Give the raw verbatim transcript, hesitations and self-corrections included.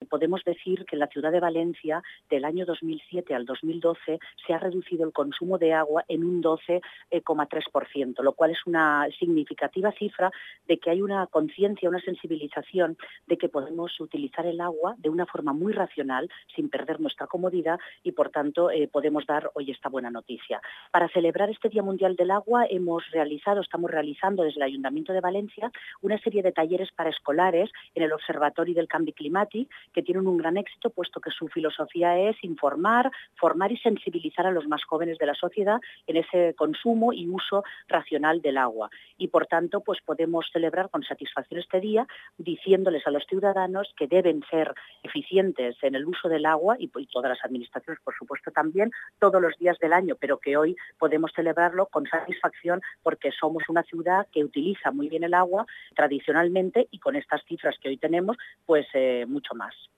podemos decir que en la ciudad de Valencia, del año dos mil siete al dos mil doce, se ha reducido el consumo de agua en un doce coma tres por ciento, lo cual es una significativa cifra de que hay una conciencia, una sensibilización de que podemos utilizar el agua de una forma muy racional, sin perder nuestra comodidad, y por tanto eh, podemos dar hoy esta buena noticia. Para celebrar este Día Mundial del Agua hemos realizado, estamos realizando desde el Ayuntamiento de Valencia una serie de talleres para escolares en el Observatorio del Canvi Climàtic, que tienen un gran éxito, puesto que su filosofía es informar, formar y sensibilizar a los más jóvenes de la sociedad en ese consumo y uso racional del agua. Y por tanto, pues podemos celebrar con satisfacción este día, diciéndoles a los ciudadanos que deben ser eficientes en el uso del agua, y, y todas las administraciones, por supuesto, también, todos los días del año, pero que hoy podemos celebrarlo con satisfacción porque somos una ciudad que utiliza muy bien el agua tradicionalmente, y con estas cifras que hoy tenemos, pues eh, mucho más.